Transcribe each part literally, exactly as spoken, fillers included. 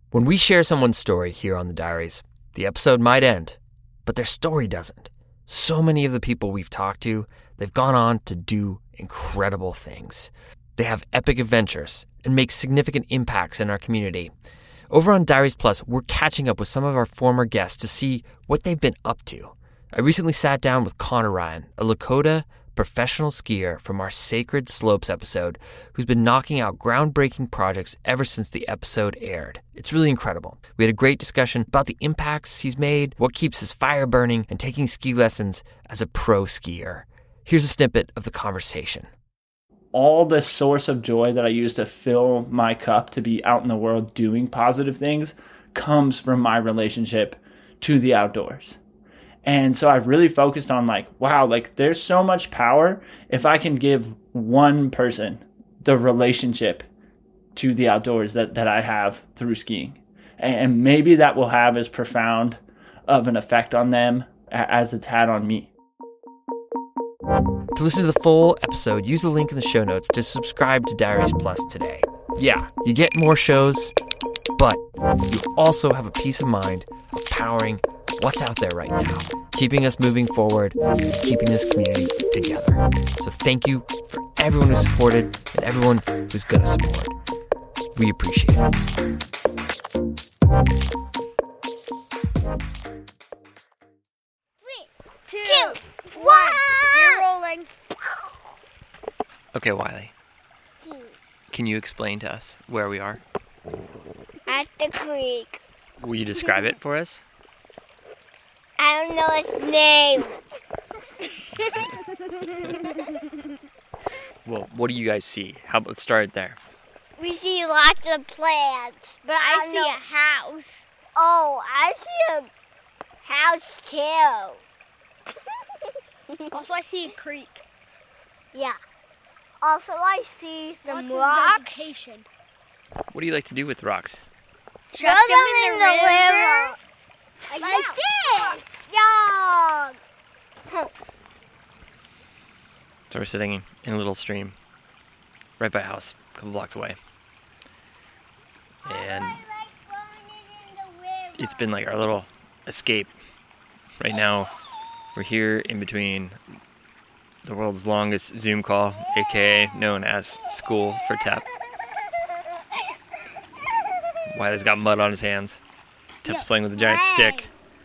When we share someone's story here on the Diaries, the episode might end, but their story doesn't. So many of the people we've talked to, they've gone on to do incredible things. They have epic adventures and make significant impacts in our community. Over on Diaries Plus, we're catching up with some of our former guests to see what they've been up to. I recently sat down with Connor Ryan, a Lakota professional skier from our Sacred Slopes episode, who's been knocking out groundbreaking projects ever since the episode aired. It's really incredible. We had a great discussion about the impacts he's made, what keeps his fire burning, and taking ski lessons as a pro skier. Here's a snippet of the conversation. All the source of joy that I use to fill my cup to be out in the world doing positive things comes from my relationship to the outdoors. And so I really focused on like, wow, like there's so much power if I can give one person the relationship to the outdoors that, that I have through skiing. And maybe that will have as profound of an effect on them as it's had on me. To listen to the full episode, use the link in the show notes to subscribe to Diaries Plus today. Yeah, you get more shows, but you also have a peace of mind of powering what's out there right now, keeping us moving forward, keeping this community together. So thank you for everyone who supported and everyone who's going to support. We appreciate it. Three, two, two one. You're rolling. Okay, Wiley. Can you explain to us where we are? At the creek. Will you describe it for us? I don't know its name. Well, what do you guys see? How, let's start there. We see lots of plants, but I, I see know. a house. Oh, I see a house too. Also, I see a creek. Yeah. Also, I see some Lots rocks. of vegetation. What do you like to do with rocks? Throw them in, in the, the river. river. Like, like this. Yeah. So we're sitting in a little stream right by a house, a couple blocks away. And it's been like our little escape. Right now, we're here in between the world's longest Zoom call, aka known as School for Tep. Wiley's got mud on his hands. Tep's playing with a giant stick.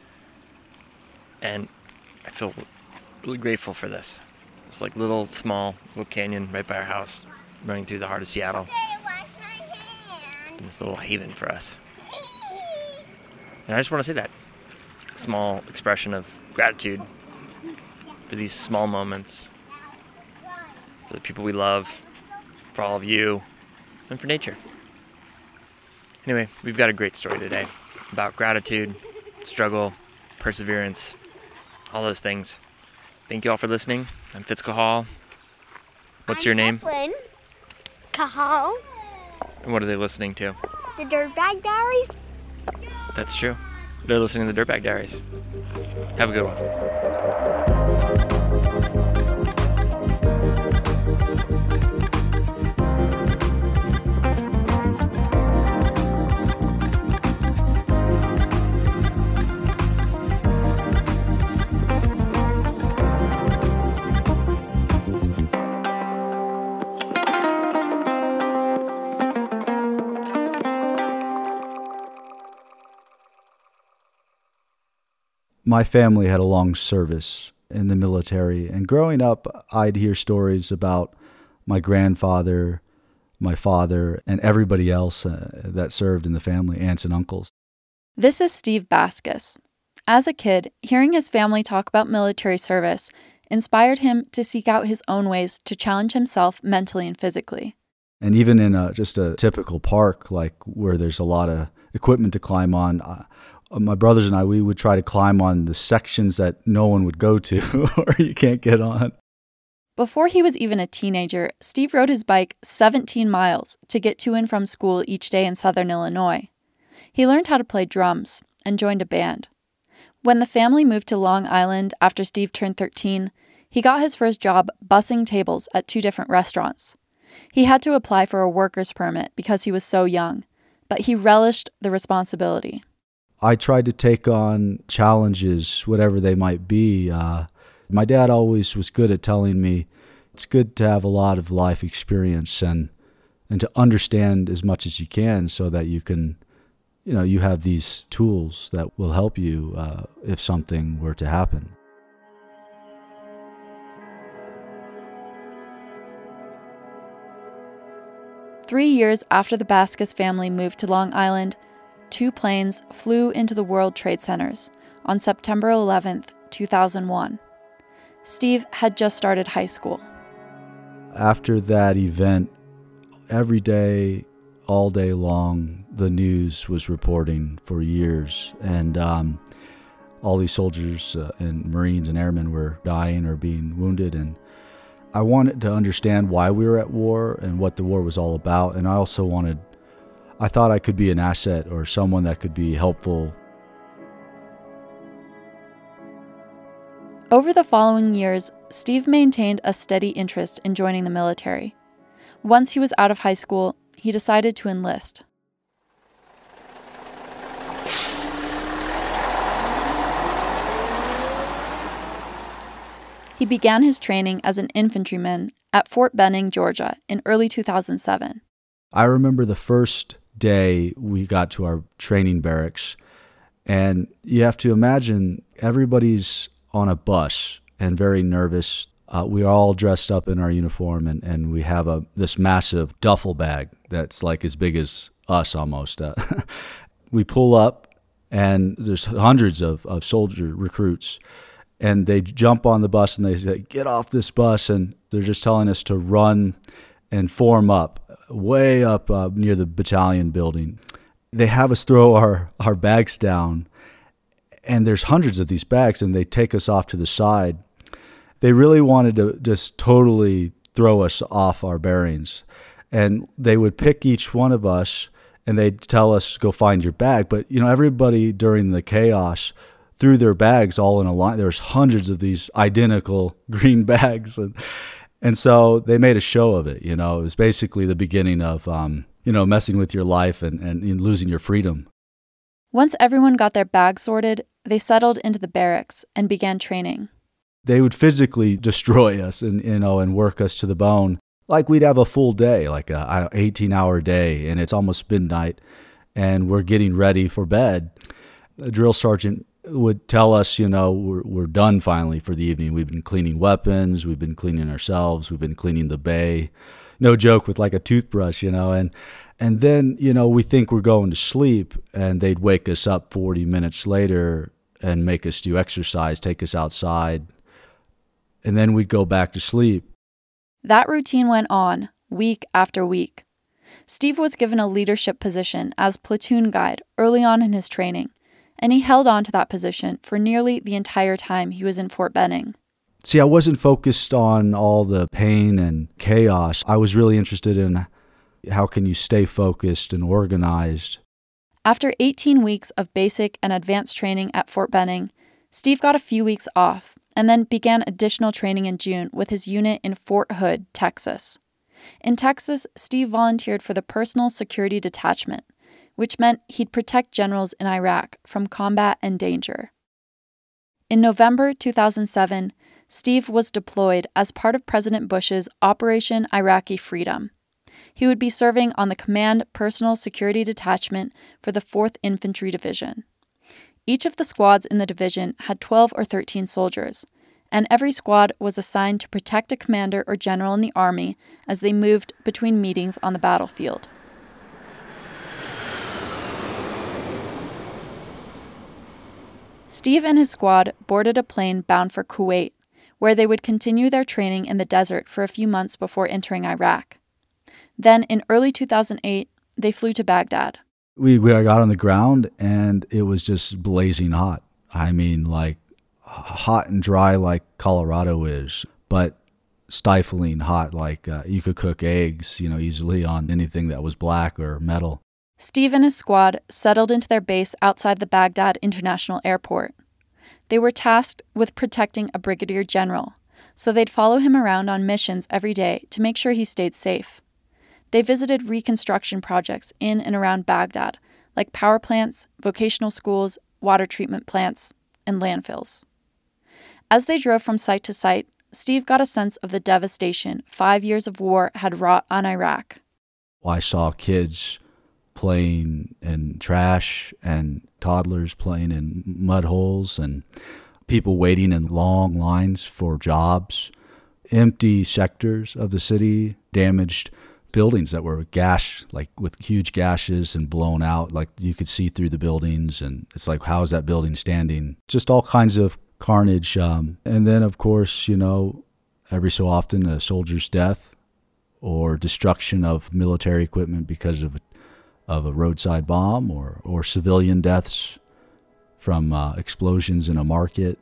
And I feel really grateful for this. It's like little, small, little canyon right by our house, running through the heart of Seattle. It's been this little haven for us. And I just want to say that. Small expression of gratitude for these small moments, for the people we love, for all of you, and for nature. Anyway, we've got a great story today about gratitude, struggle, perseverance, all those things. Thank you all for listening. I'm Fitz Cahal. What's I'm your name? Evelyn Cahal. And what are they listening to? The Dirtbag Diaries. That's true. They're listening to the Dirtbag Diaries. Have a good one. My family had a long service in the military, and growing up, I'd hear stories about my grandfather, my father, and everybody else uh, that served in the family, aunts and uncles. This is Steve Baskus. As a kid, hearing his family talk about military service inspired him to seek out his own ways to challenge himself mentally and physically. And even in a, just a typical park, like where there's a lot of equipment to climb on, uh, my brothers and I, we would try to climb on the sections that no one would go to or you can't get on. Before he was even a teenager, Steve rode his bike seventeen miles to get to and from school each day in Southern Illinois. He learned how to play drums and joined a band. When the family moved to Long Island after Steve turned thirteen, he got his first job bussing tables at two different restaurants. He had to apply for a worker's permit because he was so young, but he relished the responsibility. I tried to take on challenges, whatever they might be. Uh, my dad always was good at telling me it's good to have a lot of life experience and and to understand as much as you can so that you can, you know, you have these tools that will help you uh, if something were to happen. Three years after the Baskus family moved to Long Island, two planes flew into the World Trade Centers on September eleventh, two thousand one. Steve had just started high school. After that event, every day, all day long, the news was reporting for years, and um, all these soldiers uh, and Marines and airmen were dying or being wounded, and I wanted to understand why we were at war and what the war was all about, and I also wanted, I thought I could be an asset or someone that could be helpful. Over the following years, Steve maintained a steady interest in joining the military. Once he was out of high school, he decided to enlist. He began his training as an infantryman at Fort Benning, Georgia, in early two thousand seven. I remember the first day we got to our training barracks, and you have to imagine everybody's on a bus and very nervous. Uh, we are all dressed up in our uniform, and, and we have a this massive duffel bag that's like as big as us almost. Uh, we pull up, and there's hundreds of, of soldier recruits, and they jump on the bus and they say, "Get off this bus," and they're just telling us to run and form up way up uh, near the battalion building. They have us throw our, our bags down, and there's hundreds of these bags, and they take us off to the side. They really wanted to just totally throw us off our bearings. And they would pick each one of us, and they'd tell us, "Go find your bag." But, you know, everybody during the chaos threw their bags all in a line. There's hundreds of these identical green bags. And and so they made a show of it. You know, it was basically the beginning of, um, you know, messing with your life and, and, and losing your freedom. Once everyone got their bags sorted, they settled into the barracks and began training. They would physically destroy us and, you know, and work us to the bone. Like we'd have a full day, like a eighteen-hour day, and it's almost midnight, and we're getting ready for bed. The drill sergeant would tell us, you know, we're, we're done finally for the evening. We've been cleaning weapons, we've been cleaning ourselves, we've been cleaning the bay. No joke, with like a toothbrush, you know, and and then, you know, we think we're going to sleep, and they'd wake us up forty minutes later and make us do exercise, take us outside, and then we'd go back to sleep. That routine went on, week after week. Steve was given a leadership position as platoon guide early on in his training, and he held on to that position for nearly the entire time he was in Fort Benning. See, I wasn't focused on all the pain and chaos. I was really interested in how can you stay focused and organized. After eighteen weeks of basic and advanced training at Fort Benning, Steve got a few weeks off and then began additional training in June with his unit in Fort Hood, Texas. In Texas, Steve volunteered for the Personal Security Detachment, which meant he'd protect generals in Iraq from combat and danger. In November two thousand seven, Steve was deployed as part of President Bush's Operation Iraqi Freedom. He would be serving on the Command Personal Security Detachment for the fourth Infantry Division. Each of the squads in the division had twelve or thirteen soldiers, and every squad was assigned to protect a commander or general in the Army as they moved between meetings on the battlefield. Steve and his squad boarded a plane bound for Kuwait, where they would continue their training in the desert for a few months before entering Iraq. Then, in early two thousand eight, they flew to Baghdad. We, we got on the ground, and it was just blazing hot. I mean, like hot and dry like Colorado is, but stifling hot like uh, you could cook eggs, you know, easily on anything that was black or metal. Steve and his squad settled into their base outside the Baghdad International Airport. They were tasked with protecting a brigadier general, so they'd follow him around on missions every day to make sure he stayed safe. They visited reconstruction projects in and around Baghdad, like power plants, vocational schools, water treatment plants, and landfills. As they drove from site to site, Steve got a sense of the devastation five years of war had wrought on Iraq. I saw kids playing in trash and toddlers playing in mud holes and people waiting in long lines for jobs, empty sectors of the city, damaged buildings that were gashed, like with huge gashes and blown out, like you could see through the buildings. And it's like, how is that building standing? Just all kinds of carnage. Um, and then, of course, you know, every so often a soldier's death or destruction of military equipment because of of a roadside bomb, or, or civilian deaths from uh, explosions in a market.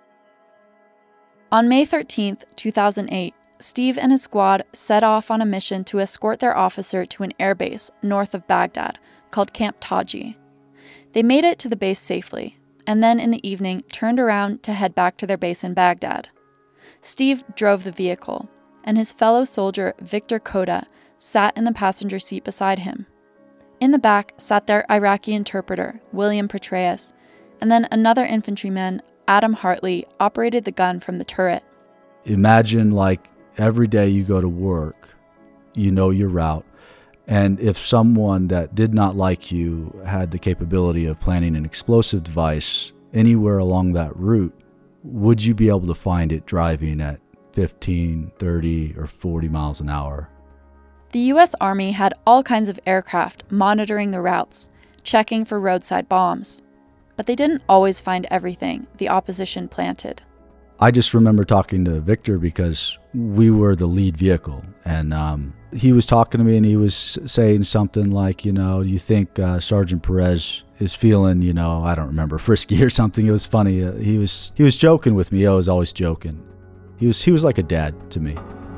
On May thirteenth, two thousand eight, Steve and his squad set off on a mission to escort their officer to an airbase north of Baghdad called Camp Taji. They made it to the base safely, and then in the evening turned around to head back to their base in Baghdad. Steve drove the vehicle, and his fellow soldier Victor Koda sat in the passenger seat beside him. In the back sat their Iraqi interpreter, William Petraeus, and then another infantryman, Adam Hartley, operated the gun from the turret. Imagine like every day you go to work, you know your route, and if someone that did not like you had the capability of planting an explosive device anywhere along that route, would you be able to find it driving at fifteen, thirty, or forty miles an hour? The U S Army had all kinds of aircraft monitoring the routes, checking for roadside bombs. But they didn't always find everything the opposition planted. I just remember talking to Victor because we were the lead vehicle. And um, he was talking to me and he was saying something like, you know, you think uh, Sergeant Perez is feeling, you know, I don't remember, frisky or something. It was funny. Uh, he was he was joking with me. I was always joking. He was he was like a dad to me.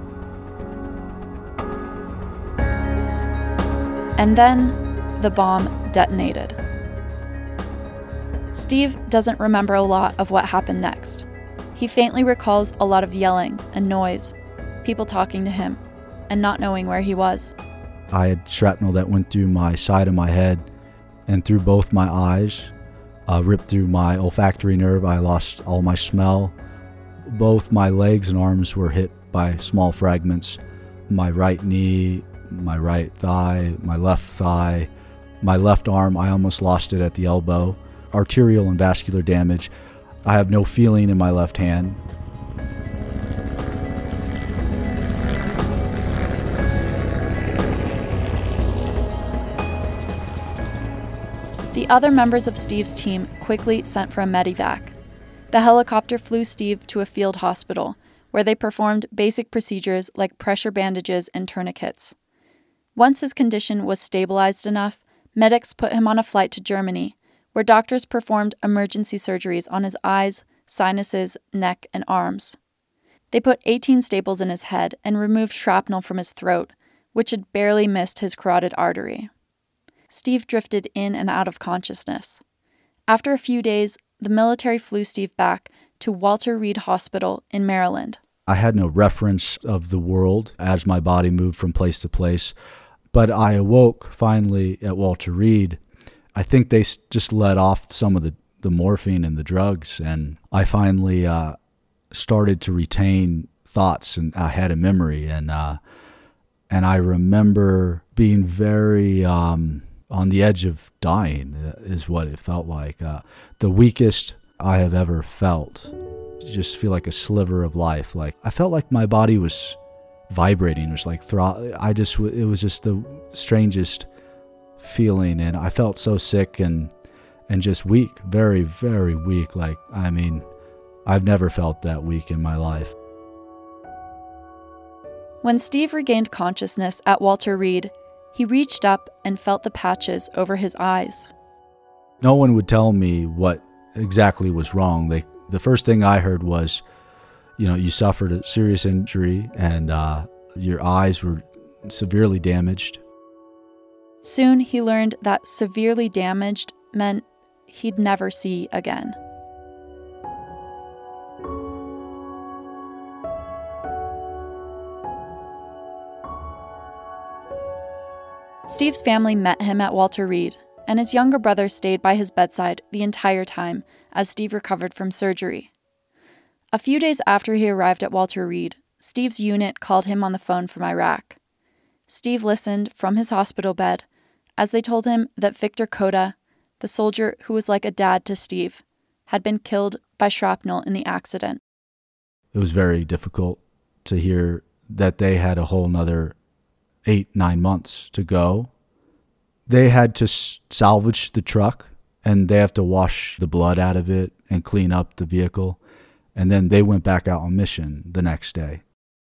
And then the bomb detonated. Steve doesn't remember a lot of what happened next. He faintly recalls a lot of yelling and noise, people talking to him, and not knowing where he was. I had shrapnel that went through my side of my head and through both my eyes, uh, ripped through my olfactory nerve. I lost all my smell. Both my legs and arms were hit by small fragments. My right knee, my right thigh, my left thigh, my left arm, I almost lost it at the elbow. Arterial and vascular damage. I have no feeling in my left hand. The other members of Steve's team quickly sent for a medevac. The helicopter flew Steve to a field hospital, where they performed basic procedures like pressure bandages and tourniquets. Once his condition was stabilized enough, medics put him on a flight to Germany, where doctors performed emergency surgeries on his eyes, sinuses, neck, and arms. They put eighteen staples in his head and removed shrapnel from his throat, which had barely missed his carotid artery. Steve drifted in and out of consciousness. After a few days, the military flew Steve back to Walter Reed Hospital in Maryland. I had no reference of the world as my body moved from place to place, but I awoke finally at Walter Reed. I think they just let off some of the, the morphine and the drugs, and I finally uh, started to retain thoughts, and I had a memory, and uh, and I remember being very um, on the edge of dying, is what it felt like. Uh, the weakest I have ever felt. Just feel like a sliver of life. Like I felt like my body was vibrating. It was like thro- I just it was just the strangest feeling, and I felt so sick and and just weak, very very weak. Like I mean, I've never felt that weak in my life. When Steve regained consciousness at Walter Reed, he reached up and felt the patches over his eyes. No one would tell me what exactly was wrong. They the first thing I heard was, you know, you suffered a serious injury and uh, your eyes were severely damaged. Soon he learned that severely damaged meant he'd never see again. Steve's family met him at Walter Reed, and his younger brother stayed by his bedside the entire time as Steve recovered from surgery. A few days after he arrived at Walter Reed, Steve's unit called him on the phone from Iraq. Steve listened from his hospital bed as they told him that Victor Kota, the soldier who was like a dad to Steve, had been killed by shrapnel in the accident. It was very difficult to hear that they had a whole nother eight, nine months to go. They had to s- salvage the truck, and they have to wash the blood out of it and clean up the vehicle. And then they went back out on mission the next day.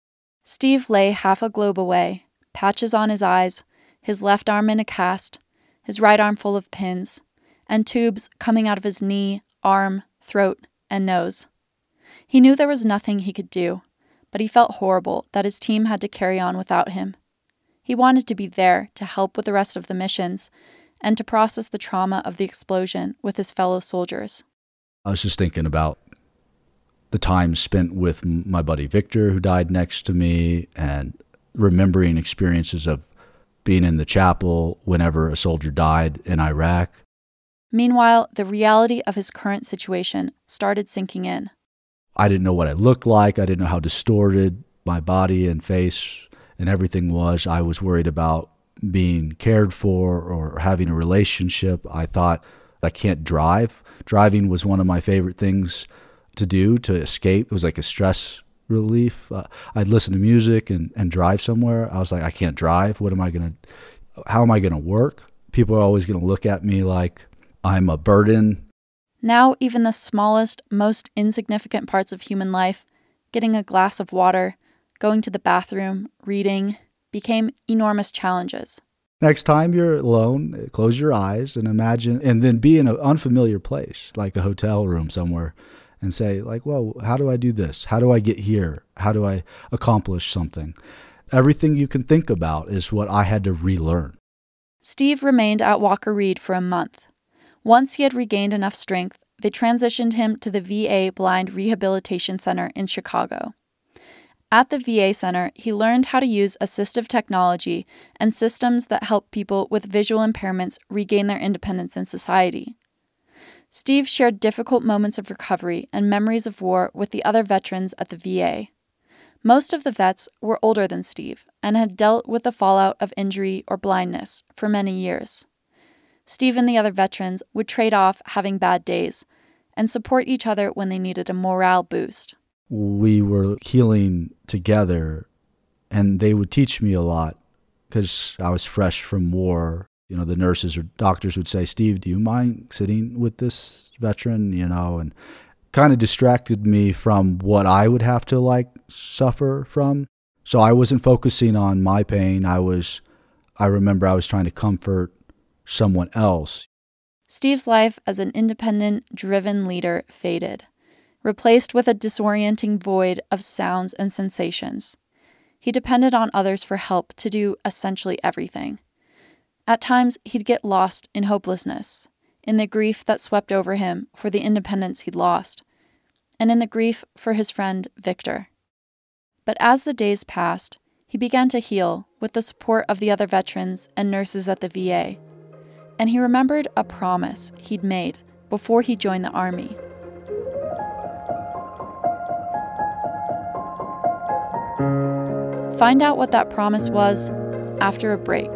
Steve lay half a globe away, patches on his eyes, his left arm in a cast, his right arm full of pins, and tubes coming out of his knee, arm, throat, and nose. He knew there was nothing he could do, but he felt horrible that his team had to carry on without him. He wanted to be there to help with the rest of the missions and to process the trauma of the explosion with his fellow soldiers. I was just thinking about the time spent with my buddy Victor, who died next to me, and remembering experiences of being in the chapel whenever a soldier died in Iraq. Meanwhile, the reality of his current situation started sinking in. I didn't know what I looked like. I didn't know how distorted my body and face and everything was. I was worried about being cared for or having a relationship. I thought, I can't drive. Driving was one of my favorite things to do, to escape. It was like a stress relief. Uh, I'd listen to music and, and drive somewhere. I was like, I can't drive. What am I going to, how am I going to work? People are always going to look at me like I'm a burden. Now, even the smallest, most insignificant parts of human life, getting a glass of water, going to the bathroom, reading, became enormous challenges. Next time you're alone, close your eyes and imagine, and then be in an unfamiliar place, like a hotel room somewhere, and say, like, well, how do I do this? How do I get here? How do I accomplish something? Everything you can think about is what I had to relearn. Steve remained at Walter Reed for a month. Once he had regained enough strength, they transitioned him to the V A Blind Rehabilitation Center in Chicago. At the V A Center, he learned how to use assistive technology and systems that help people with visual impairments regain their independence in society. Steve shared difficult moments of recovery and memories of war with the other veterans at the V A. Most of the vets were older than Steve and had dealt with the fallout of injury or blindness for many years. Steve and the other veterans would trade off having bad days and support each other when they needed a morale boost. We were healing together, and they would teach me a lot because I was fresh from war. You know, the nurses or doctors would say, Steve, do you mind sitting with this veteran? You know, and kind of distracted me from what I would have to like suffer from. So I wasn't focusing on my pain. I was, I remember I was trying to comfort someone else. Steve's life as an independent, driven leader faded, replaced with a disorienting void of sounds and sensations. He depended on others for help to do essentially everything. At times, he'd get lost in hopelessness, in the grief that swept over him for the independence he'd lost, and in the grief for his friend Victor. But as the days passed, he began to heal with the support of the other veterans and nurses at the V A, and he remembered a promise he'd made before he joined the Army. Find out what that promise was after a break.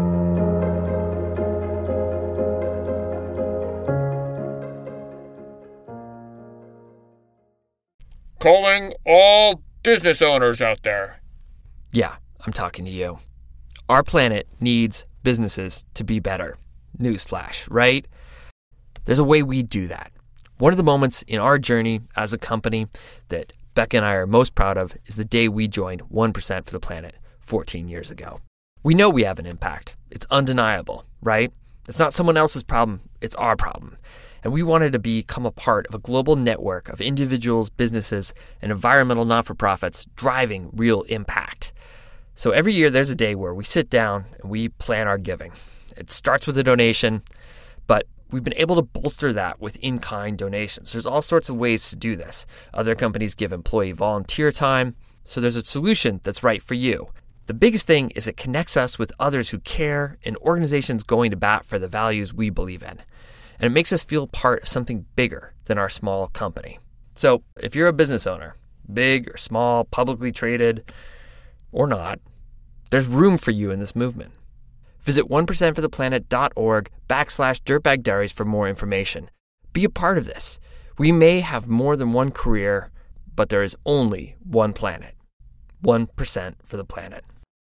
Calling all business owners out there. Yeah, I'm talking to you. Our planet needs businesses to be better. Newsflash, right? There's a way we do that. One of the moments in our journey as a company that Becca and I are most proud of is the day we joined one percent for the Planet fourteen years ago. We know we have an impact. It's undeniable, right? It's not someone else's problem. It's our problem. And we wanted to become a part of a global network of individuals, businesses, and environmental not-for-profits driving real impact. So every year there's a day where we sit down and we plan our giving. It starts with a donation, but we've been able to bolster that with in-kind donations. There's all sorts of ways to do this. Other companies give employee volunteer time, so there's a solution that's right for you. The biggest thing is it connects us with others who care and organizations going to bat for the values we believe in. And it makes us feel part of something bigger than our small company. So if you're a business owner, big or small, publicly traded or not, there's room for you in this movement. Visit one percent for the planet dot org backslash Dirtbag Diaries for more information. Be a part of this. We may have more than one career, but there is only one planet. one percent for the planet.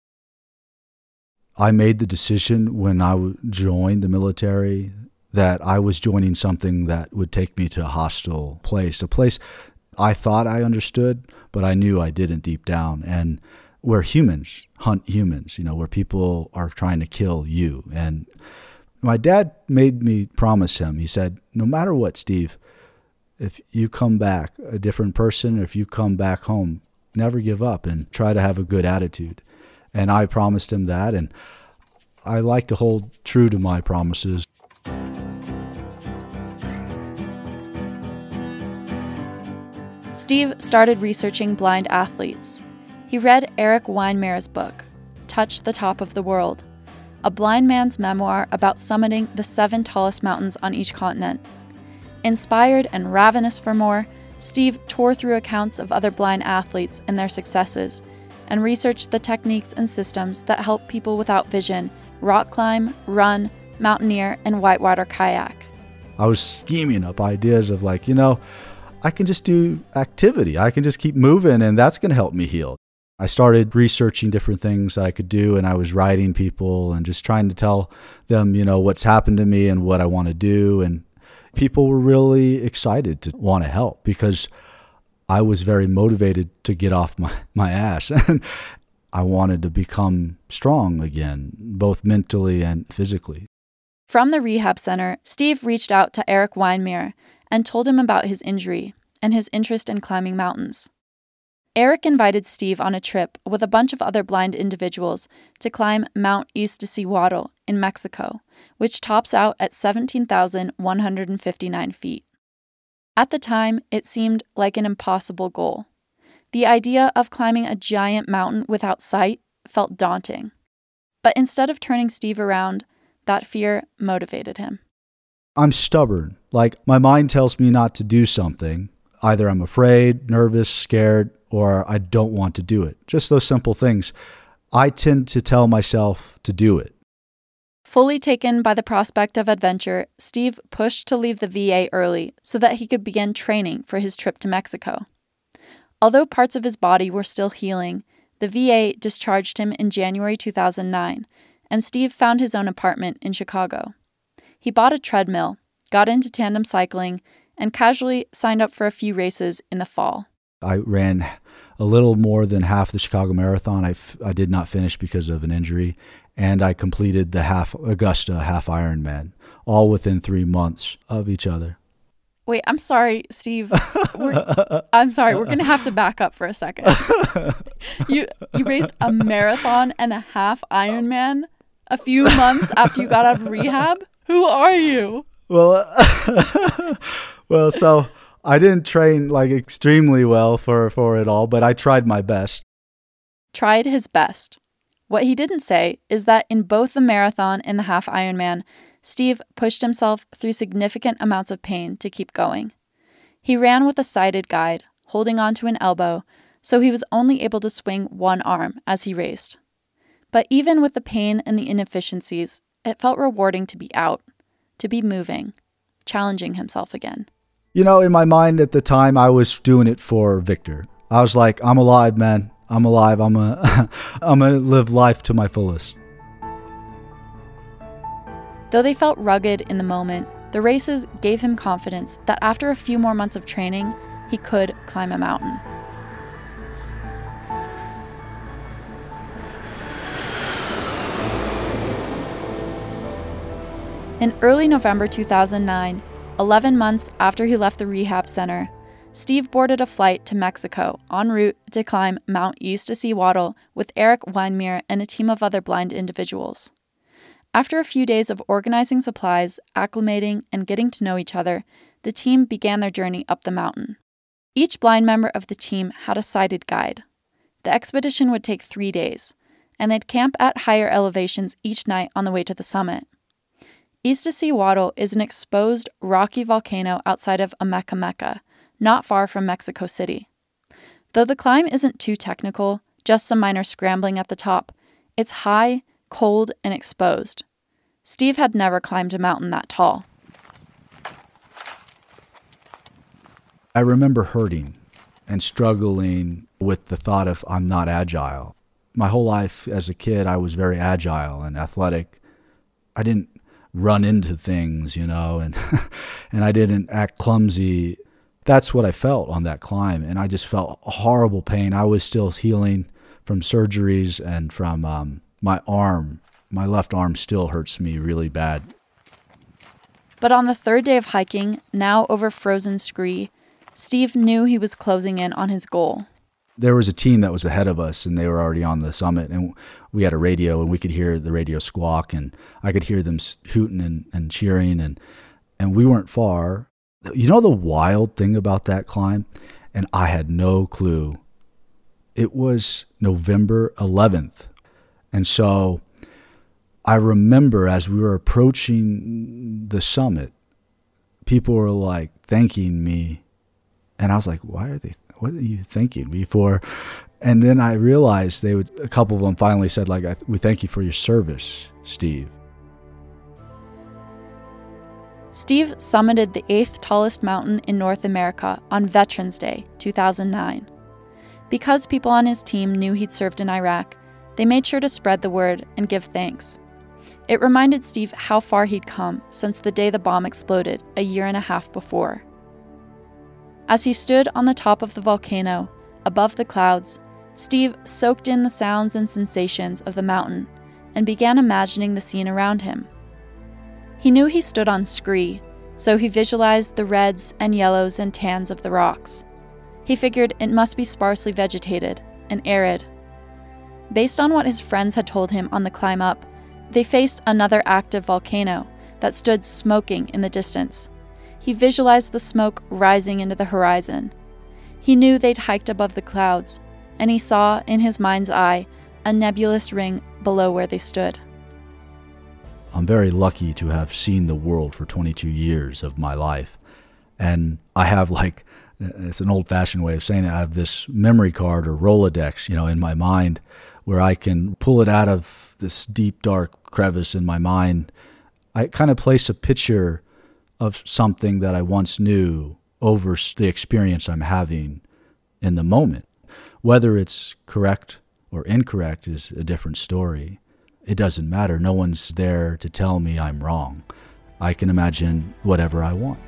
I made the decision when I joined the military that I was joining something that would take me to a hostile place, a place I thought I understood, but I knew I didn't deep down, and where humans hunt humans, you know, where people are trying to kill you. And my dad made me promise him, he said, no matter what, Steve, if you come back a different person, or if you come back home, never give up and try to have a good attitude. And I promised him that, and I like to hold true to my promises. Steve started researching blind athletes. He read Erik Weihenmaier's book, Touch the Top of the World, a blind man's memoir about summiting the seven tallest mountains on each continent. Inspired and ravenous for more, Steve tore through accounts of other blind athletes and their successes, and researched the techniques and systems that help people without vision rock climb, run, mountaineer, and whitewater kayak. I was scheming up ideas of like, you know, I can just do activity. I can just keep moving, and that's going to help me heal. I started researching different things that I could do, and I was writing people and just trying to tell them, you know, what's happened to me and what I want to do. And people were really excited to want to help because I was very motivated to get off my, my ass. And I wanted to become strong again, both mentally and physically. From the rehab center, Steve reached out to Erik Weihenmayer and told him about his injury and his interest in climbing mountains. Erik invited Steve on a trip with a bunch of other blind individuals to climb Mount Iztaccíhuatl in Mexico, which tops out at seventeen thousand one hundred fifty-nine feet. At the time, it seemed like an impossible goal. The idea of climbing a giant mountain without sight felt daunting. But instead of turning Steve around, that fear motivated him. I'm stubborn. Like, my mind tells me not to do something. Either I'm afraid, nervous, scared, or I don't want to do it. Just those simple things. I tend to tell myself to do it. Fully taken by the prospect of adventure, Steve pushed to leave the V A early so that he could begin training for his trip to Mexico. Although parts of his body were still healing, the V A discharged him in January two thousand nine, and Steve found his own apartment in Chicago. He bought a treadmill, got into tandem cycling, and casually signed up for a few races in the fall. I ran a little more than half the Chicago Marathon. I, f- I did not finish because of an injury, and I completed the half Augusta half Ironman, all within three months of each other. Wait, I'm sorry, Steve. We're, I'm sorry. We're going to have to back up for a second. you you raced a marathon and a half Ironman a few months after you got out of rehab? Who are you? Well, well, so I didn't train like extremely well for, for it all, but I tried my best. Tried his best. What he didn't say is that in both the marathon and the half Ironman, Steve pushed himself through significant amounts of pain to keep going. He ran with a sighted guide, holding onto an elbow, so he was only able to swing one arm as he raced. But even with the pain and the inefficiencies, it felt rewarding to be out, to be moving, challenging himself again. You know, in my mind at the time, I was doing it for Victor. I was like, I'm alive, man. I'm alive. I'm a, I'm going to live life to my fullest. Though they felt rugged in the moment, the races gave him confidence that after a few more months of training, he could climb a mountain. In early November two thousand nine, eleven months after he left the rehab center, Steve boarded a flight to Mexico en route to climb Mount Iztaccíhuatl with Erik Weihenmayer and a team of other blind individuals. After a few days of organizing supplies, acclimating, and getting to know each other, the team began their journey up the mountain. Each blind member of the team had a sighted guide. The expedition would take three days, and they'd camp at higher elevations each night on the way to the summit. East of Seawaddle is an exposed, rocky volcano outside of Ameca-Meca, not far from Mexico City. Though the climb isn't too technical, just some minor scrambling at the top, it's high, cold, and exposed. Steve had never climbed a mountain that tall. I remember hurting and struggling with the thought of I'm not agile. My whole life as a kid, I was very agile and athletic. I didn't run into things, you know, and and I didn't act clumsy. That's what I felt on that climb, and I just felt horrible pain. I was still healing from surgeries and from um, my arm. My left arm still hurts me really bad. But on the third day of hiking, now over frozen scree, Steve knew he was closing in on his goal. There was a team that was ahead of us, and they were already on the summit, and we had a radio, and we could hear the radio squawk, and I could hear them hooting and, and cheering, and, and we weren't far. You know the wild thing about that climb? And I had no clue. It was November eleventh, and so I remember as we were approaching the summit, people were like thanking me, and I was like, why are they what are you thanking me for? And then I realized they would, a couple of them finally said, like, we thank you for your service, Steve. Steve summited the eighth tallest mountain in North America on Veterans Day, two thousand nine. Because people on his team knew he'd served in Iraq, they made sure to spread the word and give thanks. It reminded Steve how far he'd come since the day the bomb exploded a year and a half before. As he stood on the top of the volcano, above the clouds, Steve soaked in the sounds and sensations of the mountain and began imagining the scene around him. He knew he stood on scree, so he visualized the reds and yellows and tans of the rocks. He figured it must be sparsely vegetated and arid. Based on what his friends had told him on the climb up, they faced another active volcano that stood smoking in the distance. He visualized the smoke rising into the horizon. He knew they'd hiked above the clouds, and he saw, in his mind's eye, a nebulous ring below where they stood. I'm very lucky to have seen the world for twenty-two years of my life. And I have like, it's an old-fashioned way of saying it, I have this memory card or Rolodex, you know, in my mind where I can pull it out of this deep, dark crevice in my mind. I kind of place a picture of something that I once knew over the experience I'm having in the moment. Whether it's correct or incorrect is a different story. It doesn't matter. No one's there to tell me I'm wrong. I can imagine whatever I want.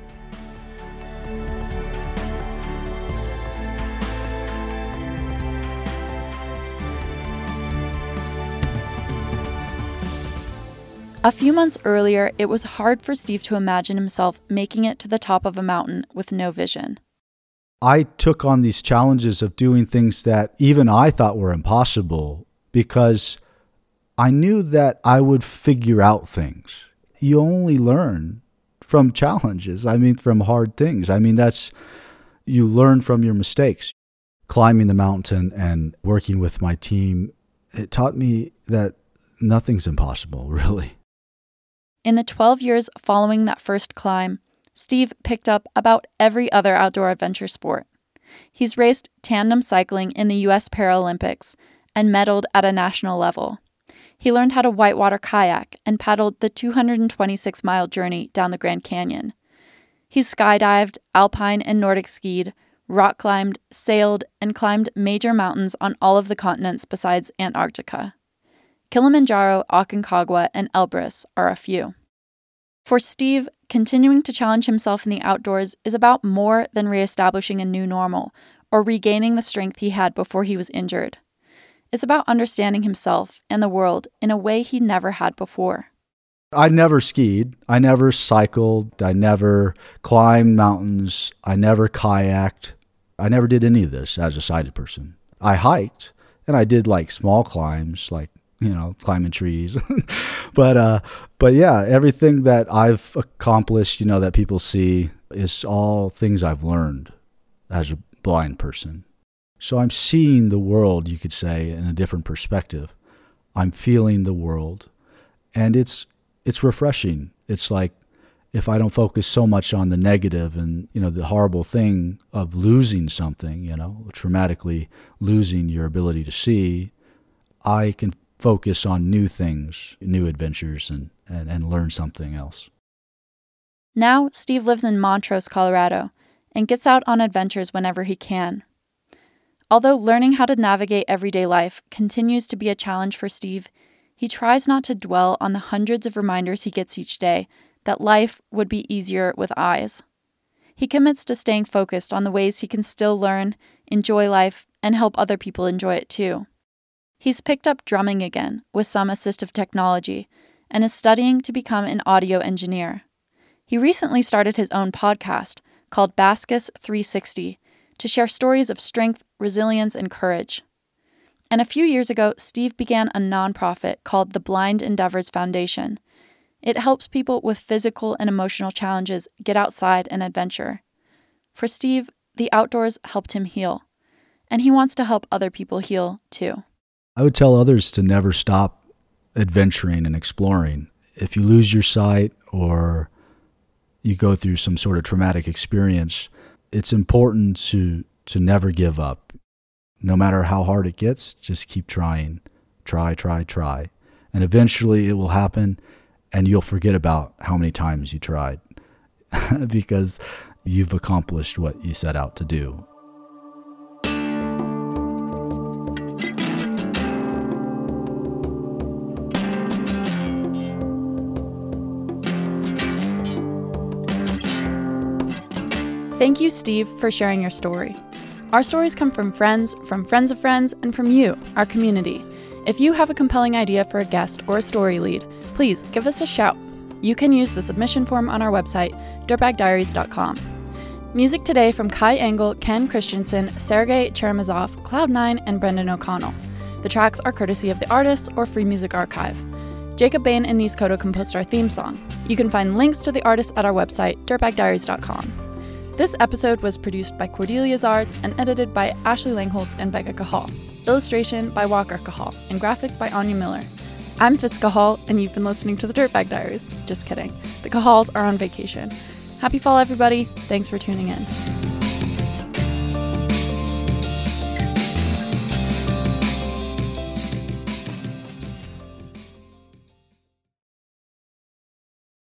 A few months earlier, it was hard for Steve to imagine himself making it to the top of a mountain with no vision. I took on these challenges of doing things that even I thought were impossible because I knew that I would figure out things. You only learn from challenges. I mean, from hard things. I mean, that's, you learn from your mistakes. Climbing the mountain and working with my team, it taught me that nothing's impossible, really. In the twelve years following that first climb, Steve picked up about every other outdoor adventure sport. He's raced tandem cycling in the U S Paralympics and medaled at a national level. He learned how to whitewater kayak and paddled the two hundred twenty-six mile journey down the Grand Canyon. He's skydived, alpine and Nordic skied, rock climbed, sailed, and climbed major mountains on all of the continents besides Antarctica. Kilimanjaro, Aconcagua, and Elbrus are a few. For Steve, continuing to challenge himself in the outdoors is about more than reestablishing a new normal or regaining the strength he had before he was injured. It's about understanding himself and the world in a way he never had before. I never skied. I never cycled. I never climbed mountains. I never kayaked. I never did any of this as a sighted person. I hiked, and I did like small climbs, like, you know, climbing trees. but, uh, but yeah, everything that I've accomplished, you know, that people see is all things I've learned as a blind person. So I'm seeing the world, you could say, in a different perspective. I'm feeling the world, and it's it's refreshing. It's like if I don't focus so much on the negative and, you know, the horrible thing of losing something, you know, traumatically losing your ability to see, I can focus on new things, new adventures, and, and, and learn something else. Now, Steve lives in Montrose, Colorado, and gets out on adventures whenever he can. Although learning how to navigate everyday life continues to be a challenge for Steve, he tries not to dwell on the hundreds of reminders he gets each day that life would be easier with eyes. He commits to staying focused on the ways he can still learn, enjoy life, and help other people enjoy it too. He's picked up drumming again with some assistive technology and is studying to become an audio engineer. He recently started his own podcast called Bascus three sixty to share stories of strength, resilience, and courage. And a few years ago, Steve began a nonprofit called the Blind Endeavors Foundation. It helps people with physical and emotional challenges get outside and adventure. For Steve, the outdoors helped him heal, and he wants to help other people heal too. I would tell others to never stop adventuring and exploring. If you lose your sight or you go through some sort of traumatic experience, it's important to to never give up. No matter how hard it gets, just keep trying. Try, try, try. And eventually it will happen, and you'll forget about how many times you tried because you've accomplished what you set out to do. Thank you, Steve, for sharing your story. Our stories come from friends, from friends of friends, and from you, our community. If you have a compelling idea for a guest or a story lead, please give us a shout. You can use the submission form on our website, dirtbag diaries dot com. Music today from Kai Engel, Ken Christensen, Sergei Cheramazov, Cloud nine, and Brendan O'Connell. The tracks are courtesy of the artist or Free Music Archive. Jacob Bain and Nis Cotto composed our theme song. You can find links to the artists at our website, dirtbag diaries dot com. This episode was produced by Cordelia Zard and edited by Ashley Langholtz and Becca Cahal. Illustration by Walker Cahal and graphics by Anya Miller. I'm Fitz Cahal, and you've been listening to the Dirtbag Diaries. Just kidding. The Cahals are on vacation. Happy fall, everybody. Thanks for tuning in.